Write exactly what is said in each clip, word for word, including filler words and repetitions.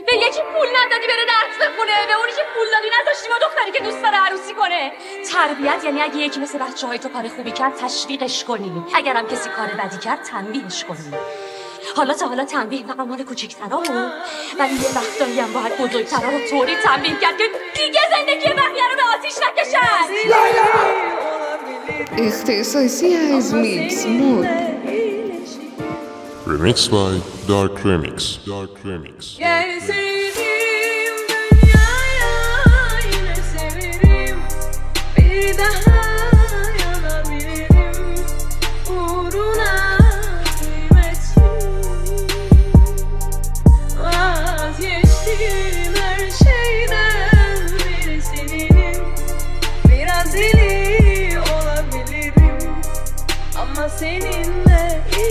به یکی پول ندادی بره درس بخونه، به اونی که پول دادی نذاشتی با دختری که دوست داره عروسی کنه. تربیت یعنی اگه یکی مثل بچه‌های تو کار خوبی کرد تشویقش کنی، اگرم کسی کار بدی کرد تنبیهش کنی. حالا تا حالا تنبیه فقط مال کوچیک‌ترا بود، ولی یه وقتایی هم باید بزرگترا رو طوری تنبیه کرد که دیگه زندگی بقیه رو به آتیش نکشن. اختصاصی از میکس مود. Remix by Dark Remix. Dark Remix. Gel sevdiğim dünyaya yine severim, bir daha yanabilirim uğruna kıymetli. Vazgeçtim her şeyden biri seninim, biraz deli olabilirim ama seninle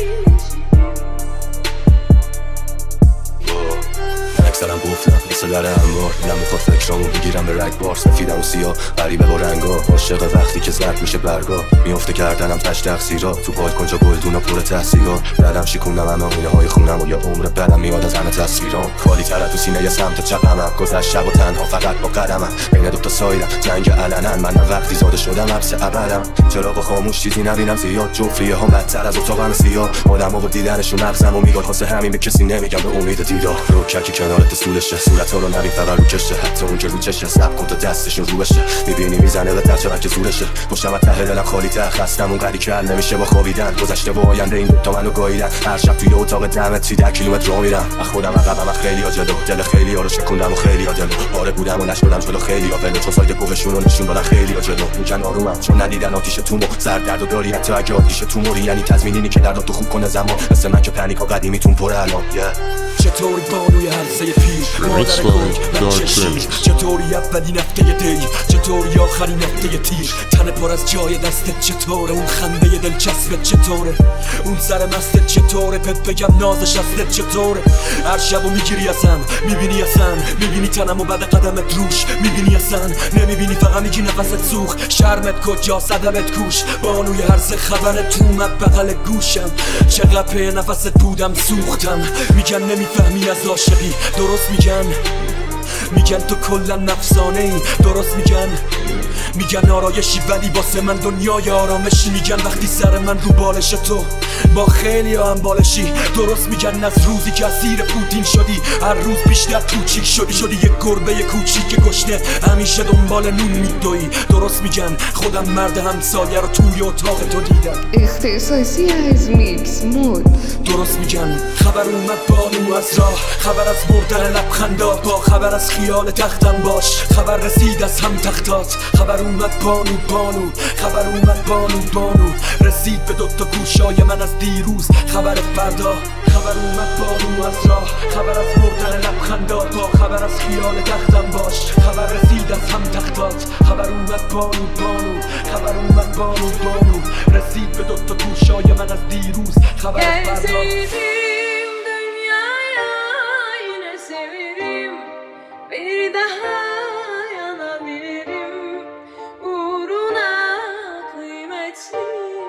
اکثرم گفتم مثل در انبار دلم میخواد فکرامو بگیرم به رگبار، سفیدم و سیاه غریبه با رنگا، عاشق وقتی که زرد میشه برگا، میفته گردنم تش تقصیرا، تو بالکن جا گلدونا پر تحصیلات، بعدم شیکوندم همه آینه های خونم و یا عمر بدم میاد از همه تصویرام، خالی تر تو سینه یه سمت چپمم، گذشت شب و تنها فقط با قدمم، بین دوتا سایدم جنگ علنن، من وقتی زاده شدم حبس ابدم، چراغ خاموش چیزی نبینم زیاد، جفریه ها بدتر از اتاقم سیاه، آدم‌ها با دیدنشون مغزمو میگاد، واسه همین به کسی نمیگم به امید دیدار، رو ککی کنارت سولشه، صورت ها رو نبین فقط رو کشه، حتی اون که رو چشه سب کن تا دستشون رو بشه، میبینی میزنه به ترچه که زورشه، پشتم از ته دلم خالی ته، خستم اون قدی که حل نمیشه با خوابیدن، گذشته و آینده این دوتا منو گاییدن، هر شب توی اتاق دمت سی ده کیلومتر راه میرم، از خودم عقبم، از خیلی ها جلو، دل خیلی ها رو شکوندم و خیلی ها دلو، آره بودم و نشدم جلو خیلی ها ولو، چون سایت کوهشون رو نشون دادن خیلی ها جلو، میگن آرومم چون ندیدن آتیش تومو، سر درد و داری حتی اگه آتیش تو موری، یعنی تضمینینی که درداتو خوب کنه زمان، مثل من که پنیک ها قدیمیتون پر الان. چطوری بانوی هرزه پیر مادر گنگ بچه شیر، چطوری اولین هفته دی، چطوری آخرین هفته تیر، تن پر از جای دستت چطوره، اون خنده دلچسبت چطوره، اون سر مستت چطوره، پت بگم نازش ازت چطوره، هر شبو میگیری ازم، میبینی ازم، میبینی تنمو بعد قدمت روش، میبینی ازم، نمیبینی فقط میگی نفست سوخ، شرمت کجا صدمت کوش، بانوی هرزه خبرت اومد بغل گوشم، چقدر په نفست بودم سوختم، میگن نمیفهمی از عاشقی، درست میگن، میگن تو کلا نفسانه ای، درست میگن، میگن آرایشی ولی واسه من دنیای آرامشی، میگن وقتی سر من رو بالش تو با خیلی ها هم بالشی، درست میگن از روزی که اسیر پوتین شدی هر روز بیشتر کوچیک شدی، شدی یک گربه کوچیک گشنه همیشه دنبال نون میدوی، درست میگن خودم مرد همسایه رو توی اتاق تو دیدم. اختصاصی از میکس مود. درست میگن خبر اومد بانو از راه، خبر از بردن لبخندا، با خبر از خیال تختم باش، خبر رسید از هم تختات، خبر اومد بانو بانو، خبر اومد بانو بانو، رسید به دوتا گوشای من از دیروز خبر فردا، خبر اومد بانو از راه، خبر از بردن لبخندا، با خبر از خیال تختم باش، خبر رسید از هم تختات، خبر اومد بانو بانو، خبر اومد بانو بانو، رسید به دوتا گوشای من از دیروز خبر فردا. Bir daha yanabilirim uğruna kıymetli.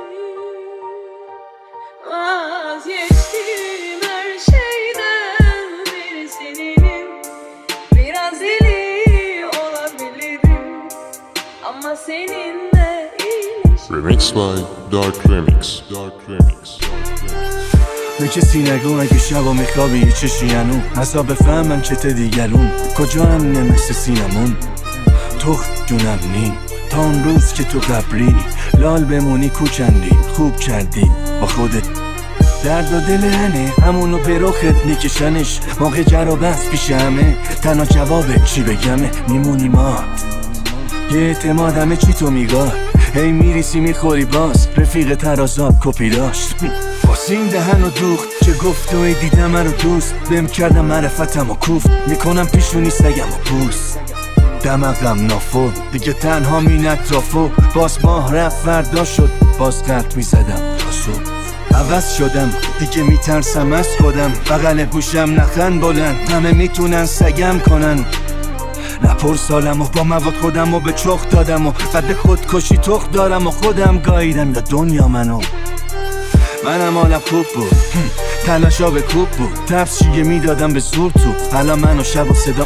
Vazgeçtim her şeyden biri seninim, biraz deli olabilirim ama seninle iyileşim. Remix by Dark Remix. Dark Remix. به کسی نگو اگه شبا میخوابی چشیانو، حساب بفهمم چه دیگرون کجا هم نمسه سینمون، تو جونم نی تا اون روز که تو قبری لال بمونی کوچندی، خوب کردی با خودت، درد و دل هنه همونو به رخت میکشنش، موقع جر و بس پیش همه تنها جوابه چی بگمه، میمونی مات یه اعتماد همه چی تو میگاد، هی میریسی میخوری باز رفیق ترازاب کپی داشت، واسه این دهن و دوخت چه گفت و دیدم من رو دوست، بهم کردم معرفتم و کوفت، میکنم پیشونی سگم و بوس، دمقم نافو دیگه تنها مین اطرافو، باز ماه رفت فردا شد باز قلب میزدم تا صبح، عوض شدم دیگه میترسم از خودم، بغل گوشم نخن بلند همه میتونن سگم کنن، نپر سالم و با مواد خودم و به چخ دادم و قد خودکشی تخ دارم و خودم گاییدم یا دنیا منو، منم حالم خوب بود تلاشا به کوب بود تفشیه میدادم به زور تو. الان من و شب و صدا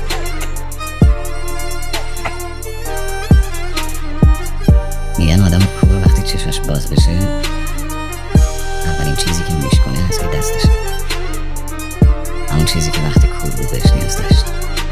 میگن آدم کور وقتی چشاش باز بشه اولین چیزی که میشکنه از که دستشه، همون چیزی که وقتی کور بود بهش نیاز داشت.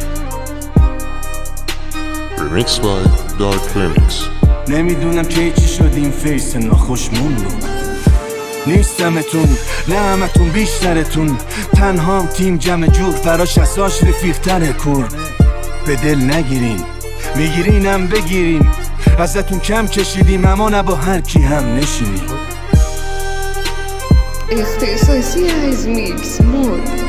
Remixed by Dark Remix. نمیدونم که چی شد این فیس ناخوشمون رو. نیستمتون نه همتون بیشترتون، تنهام تیم جمع جور براش اساش رفیقتر کور. به دل نگیرین میگیرینم بگیرین، ازتون کم کشیدیم اما نه با هر کی هم نشینیم. اختصاصی از میکس مود.